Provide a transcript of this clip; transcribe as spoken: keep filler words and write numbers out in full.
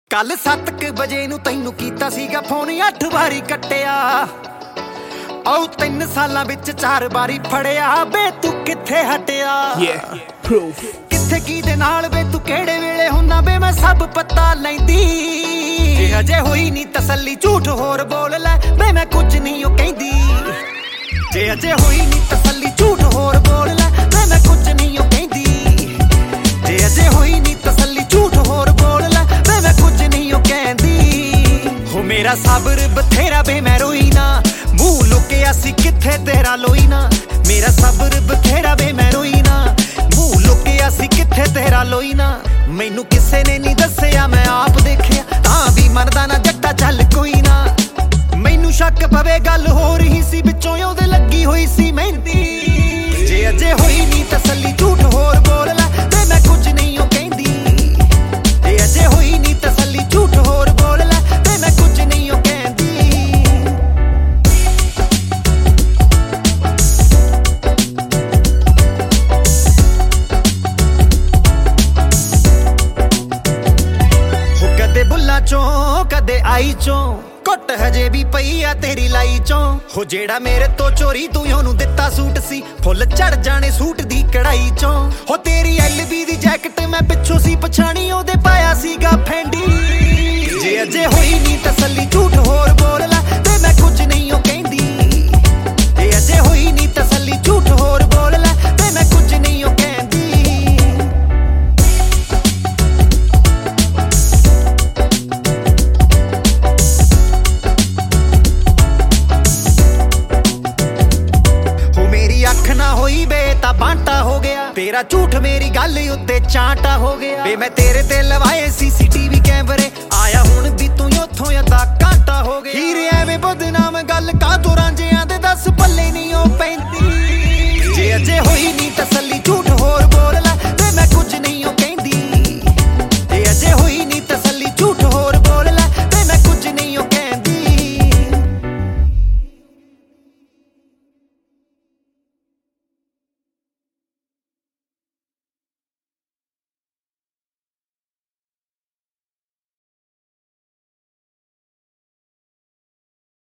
ਕੱਲ ਸੱਤ ਕੁ ਵਜੇ ਨੂੰ ਤੈਨੂੰ ਕੀਤਾ ਸੀਗਾ ਫੋਨ, ਅੱਠ ਵਾਰੀ ਕੱਟਿਆ। ਆਉ ਤਿੰਨ ਸਾਲਾਂ ਵਿੱਚ ਚਾਰ ਵਾਰੀ ਫੜਿਆ। ਬੇ ਤੂੰ ਕਿੱਥੇ ਹਟਿਆ? yeah, proof। ਕਿੱਥੇ ਕਿਹਦੇ ਨਾਲ ਵੇ ਤੂੰ ਕਿਹੜੇ ਵੇਲੇ ਹੁੰਦਾ ਵੇ ਮੈਂ ਸਭ ਪਤਾ ਲੈਂਦੀ। ਜੇ ਅਜੇ ਹੋਈ ਨਹੀਂ ਤਸੱਲੀ ਝੂਠ ਹੋਰ ਬੋਲ ਲੈ ਵੇ ਮੈਂ ਕੁਝ ਨਹੀਂ ਉਹ ਕਹਿੰਦੀ। ਜੇ ਅਜੇ ਹੋਈ ਨਹੀਂ ਤਸੱਲੀ ਝੂਠ ਹੋਰ ਬੋਲ ਲੈ ਵੇ ਮੈਂ ਕੁਝ ਨਹੀਂ ਉਹ ਕਹਿੰਦੀ। ਜੇ ਅਜੇ ਹੋਈ ਨਹੀਂ ਤਸੱਲੀ ਝੂਠ ਹੋਰ ਬੋਲ ਲੈ ਵੇ ਮੈਂ ਕੁਝ ਨਹੀਂ ਉਹ ਕਹਿੰਦੀ। ਹੋ ਮੇਰਾ ਸਬਰ ਬਥੇਰਾ ਵੇ ਮੈਂ ਰੋਈ ਨਾ, ਮੂੰਹ ਲੁਕਿਆ ਸੀ ਕਿੱਥੇ ਤੇਰਾ ਲੋਈ ਨਾ। ਮੇਰਾ ਸਬਰ ਬਥੇਰਾ ਵੇ ਮੈਂ ਰੋਈ ਨਾ, ਮੂੰਹ ਲੁਕਿਆ ਸੀ ਕਿੱਥੇ ਤੇਰਾ ਲੋਈ ਨਾ। ਮੈਨੂੰ ਕਿਸੇ ਨੇ ਨਹੀਂ ਦੱਸਿਆ ਮੈਂ ਆਪ ਦੇਖਿਆ, ਤਾਂ ਵੀ ਮੰਨਦਾ ਨਾ ਜੱਟਾ ਚੱਲ ਕੋਈ ਨਾ। ਮੈਨੂੰ ਸ਼ੱਕ ਪਵੇ ਗੱਲ ਹੋ ਰਹੀ ਸੀ ਵਿੱਚੋਂ ਉਹਦੇ ਲੱਗੀ ਹੋਈ ਸੀ ਮਹਿੰਦੀ। ਜੇ ਅਜੇ ਹੋਈ ਨਹੀਂ ਤਸੱਲੀ ਝੂਠ ਹੋਰ ਬੋਲ ਲੈ ਤੇ ਮੈਂ ਕੁਝ ਨਹੀਂ ਉਹ ਕਹਿੰਦੀ। ਜੇ ਅਜੇ ਹੋਈ ਨਹੀਂ ਤਸੱਲੀ ਝੂਠ ਹੋਰ ਬੋਲ ਲੈ ਤੇ ਮੈਂ ਕੁਝ ਨਹੀਂ ਉਹ ਕਹਿੰਦੀ। ਹੋ ਕਦੇ ਬੁੱਲਾਂ ਚੋਂ ਕਦੇ ਆਈ ਚੋਂ ਘੁੱਟ ਹਜੇ ਵੀ ਪਈ ਆ ਤੇਰੀ ਲਾਈ ਚੋਂ। ਹੋ ਜਿਹੜਾ ਮੇਰੇ ਤੋਂ ਚੋਰੀ ਤੂੰ ਉਹਨੂੰ ਦਿੱਤਾ ਸੂਟ ਸੀ, ਫੁੱਲ ਚੜ ਜਾਣੇ ਸੂਟ ਦੀ ਕੜਾਈ ਚੋਂ। ਹੋ ਤੇਰੀ ਐਲ ਬੀ ਦੀ ਜੈਕਟ ਮੈਂ ਪਿੱਛੋਂ ਸੀ ਪਛਾਣੀ, ਉਹਦੇ ਪਾਇਆ ਸੀਗਾ ਫੈਂਡੀ। ਜੇ ਅਜੇ ਹੋਈ ਨਹੀਂ ਤਸੱਲੀ ਝੂਠ ਹੋਰ ਬੋਲ ਲੈ ਤੇ ਮੈਂ ਕੁਝ ਨਹੀਂ ਉਹ ਕਹਿੰਦੀ। ਜੇ ਅਜੇ ਹੋਈ ਨਹੀਂ ਤਸੱਲੀ ਝੂਠ ਹੋਰ ਬੋਲ ਲੈ ਤੇ ਮੈਂ ਕੁਝ ਨਹੀਂ ਉਹ ਕਹਿੰਦੀ। ਅੱਖ ਨਾ ਹੋਈ ਬੇ ਤਾਂ ਬਾਂਟਾ ਹੋ ਗਿਆ ਤੇਰਾ ਝੂਠ, ਮੇਰੀ ਗੱਲ ਉੱਤੇ ਚਾਂਟਾ ਹੋ ਗਿਆ। ਵੇ ਮੈਂ ਤੇਰੇ ਤੇ ਲਵਾਏ ਸੀ ਸੀ ਟੀ ਵੀ ਕੈਮਰੇ, ਆਇਆ ਹੁਣ ਵੀ ਤੂੰ ਉੱਥੋਂ ਅੱਧਾ ਘੰਟਾ ਹੋ ਗਿਆ। ਹੀਰੇ ਐਵੇਂ ਬਦਨਾਮ ਗੱਲ ਕਾਹਤੋਂ ਰਾਂਝਿਆਂ ਦੇ ਦੱਸ ਪੱਲੇ ਨਹੀਂ ਉਹ ਪੈਂਦੀ। ਜੇ ਅਜੇ ਹੋਈ ਨਹੀਂ ਤਸੱਲੀ